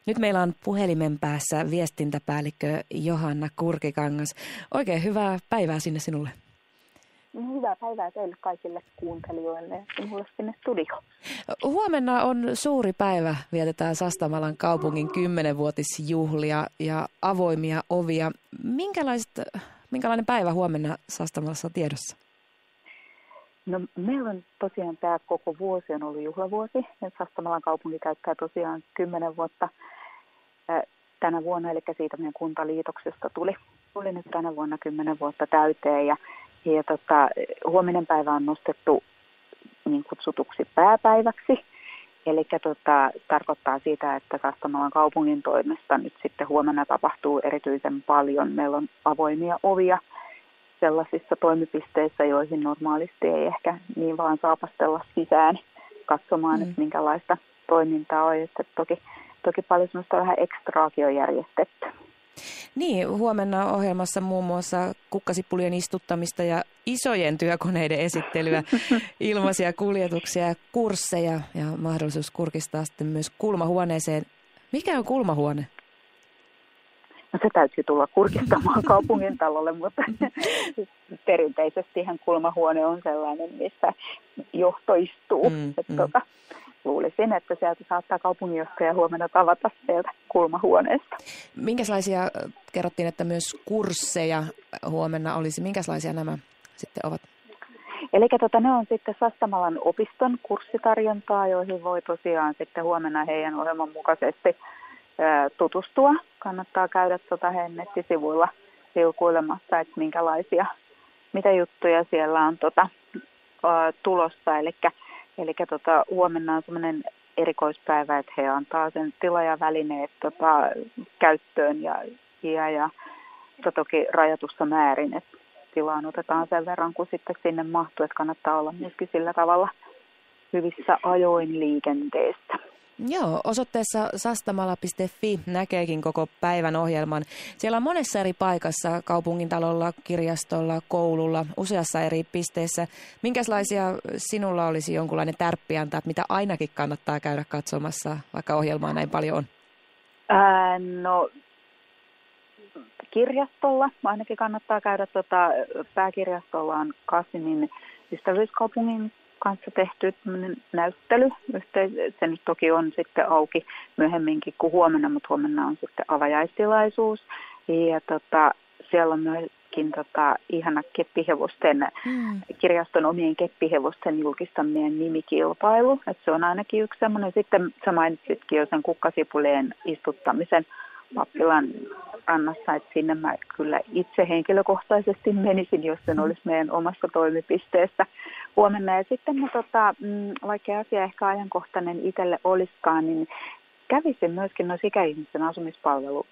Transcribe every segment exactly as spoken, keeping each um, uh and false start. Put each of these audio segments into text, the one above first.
Nyt meillä on puhelimen päässä viestintäpäällikkö Johanna Kurkikangas. Oikein hyvää päivää sinne sinulle. Hyvää päivää teille kaikille kuuntelijoille ja sinulle sinne studioon. Huomenna on suuri päivä. Vietetään Sastamalan kaupungin kymmenvuotisjuhlia ja avoimia ovia. Minkälainen päivä huomenna Sastamalassa on tiedossa? No, meillä on tosiaan tämä koko vuosi on ollut juhlavuosi. Sastamalan kaupunki käyttää tosiaan kymmenen vuotta tänä vuonna, eli siitä meidän kuntaliitoksesta tuli, tuli nyt tänä vuonna kymmenen vuotta täyteen. Ja, ja tota, huominen päivä on nostettu niin kutsutuksi pääpäiväksi. Eli tota, tarkoittaa sitä, että Sastamalan kaupungin toimesta nyt sitten huomenna tapahtuu erityisen paljon. Meillä on avoimia ovia sellaisissa toimipisteissä, joihin normaalisti ei ehkä niin vaan saapastella sisään katsomaan, mm. että minkälaista toimintaa on. Että toki, toki paljon sellaista vähän ekstraakin on järjestetty. Niin, huomenna ohjelmassa muun muassa kukkasipulien istuttamista ja isojen työkoneiden esittelyä, ilmaisia kuljetuksia ja kursseja ja mahdollisuus kurkistaa sitten myös kulmahuoneeseen. Mikä on kulmahuone? No se täytyy tulla kurkistamaan kaupungin talolle, mutta perinteisestihän kulmahuone on sellainen, missä johto istuu. Mm, mm. Tota, luulisin, että sieltä saattaa kaupunginjohtaja huomenna tavata sieltä kulmahuoneesta. Minkälaisia, kerrottiin, että myös kursseja huomenna olisi, minkälaisia nämä sitten ovat? Eli tota, ne on sitten Sastamalan opiston kurssitarjontaa, joihin voi tosiaan sitten huomenna heidän ohjelman mukaisesti tutustua. Kannattaa käydä tuota heidän nettisivuilla liukuilemassa, että minkälaisia, mitä juttuja siellä on tota, tulossa. Eli, eli tota, huomenna on semmoinen erikoispäivä, että he antaa sen tila ja välineet tota, käyttöön ja, ja, ja toki rajatussa määrin, että tilaan otetaan sen verran, kun sitten sinne mahtuu, että kannattaa olla myöskin sillä tavalla hyvissä ajoin liikenteessä. Joo, osoitteessa sastamala piste fi näkeekin koko päivän ohjelman. Siellä on monessa eri paikassa, kaupungintalolla, kirjastolla, koululla, useassa eri pisteessä. Minkälaisia sinulla olisi jonkunlainen tärppi antaa, että mitä ainakin kannattaa käydä katsomassa, vaikka ohjelmaa näin paljon on? Ää, no, kirjastolla ainakin kannattaa käydä. Tota, pääkirjastolla on Kasinin ystävyyskaupungin kanssa tehty näyttely. Se nyt toki on sitten auki myöhemminkin kuin huomenna, mutta huomenna on sitten avajaistilaisuus. Ja tota, siellä on myöskin tota, ihana keppihevosten, mm. kirjaston omien keppihevosten julkistaminen nimikilpailu. Et se on ainakin yksi semmoinen. Sitten sä mainitsitkin jo sen kukkasipulien istuttamisen Pappilan rannassa, että sinne mä kyllä itse henkilökohtaisesti menisin, jos sen olisi meidän omassa toimipisteessä huomenna. Ja sitten mä, tota, vaikka asia ehkä ajankohtainen itselle olisikaan, niin kävisin myöskin noissa ikäihmisten asumispalvelu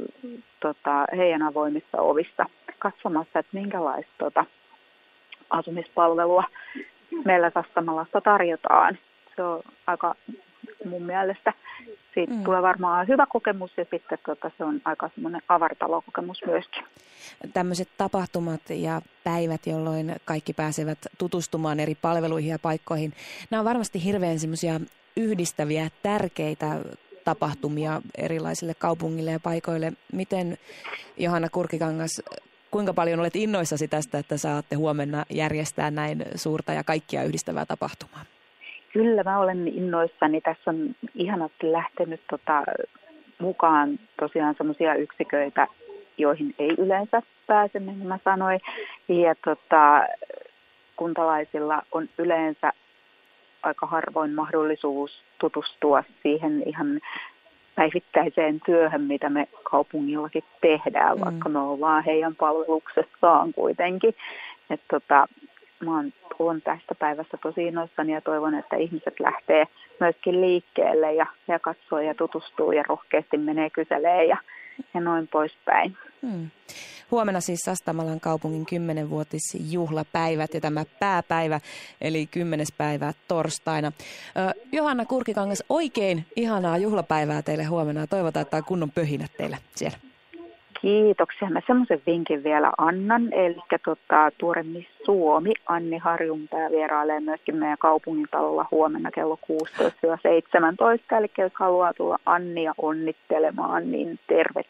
tota, heidän avoimissa ovissa katsomassa, että minkälaista tota, asumispalvelua meillä Sastamalassa tarjotaan. Se on aika mun mielestä. Siitä mm. tulee varmaan hyvä kokemus ja sitten tota, se on aika semmoinen avartalokokemus myöskin. Tämmöiset tapahtumat ja päivät, jolloin kaikki pääsevät tutustumaan eri palveluihin ja paikkoihin, nämä on varmasti hirveän semmoisia yhdistäviä, tärkeitä tapahtumia erilaisille kaupungille ja paikoille. Miten, Johanna Kurkikangas, kuinka paljon olet innoissasi tästä, että saatte huomenna järjestää näin suurta ja kaikkia yhdistävää tapahtumaa? Kyllä, mä olen innoissani. Tässä on ihanasti lähtenyt tota, mukaan tosiaan semmoisia yksiköitä, joihin ei yleensä pääse, niin kuin mä sanoin. Ja tota, kuntalaisilla on yleensä aika harvoin mahdollisuus tutustua siihen ihan päivittäiseen työhön, mitä me kaupungillakin tehdään, mm. vaikka me ollaan heidän palveluksessaan kuitenkin. Et tota, mä oon on tästä päivästä tosi innoissani ja toivon, että ihmiset lähtee myöskin liikkeelle ja, ja katsoo ja tutustuu ja rohkeasti menee kyselee ja, ja noin poispäin. Hmm. Huomenna siis Sastamalan kaupungin kymmenvuotisjuhlapäivät ja tämä pääpäivä, eli kymmenes päivä torstaina. Ö, Johanna Kurkikangas, oikein ihanaa juhlapäivää teille huomenna. Toivotaan, että on kunnon pöhinät teillä siellä. Kiitoksia. Mä semmoisen vinkin vielä annan. Eli tota, Tuore Miss Suomi Anni Harjunpää vierailee myöskin meidän kaupungintalolla huomenna kello kuusitoista seitsemäntoista. Eli jos haluaa tulla Annia onnittelemaan, niin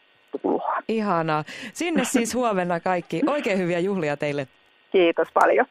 tervetuloa. Ihanaa. Sinne siis huomenna kaikki. Oikein hyviä juhlia teille. Kiitos paljon.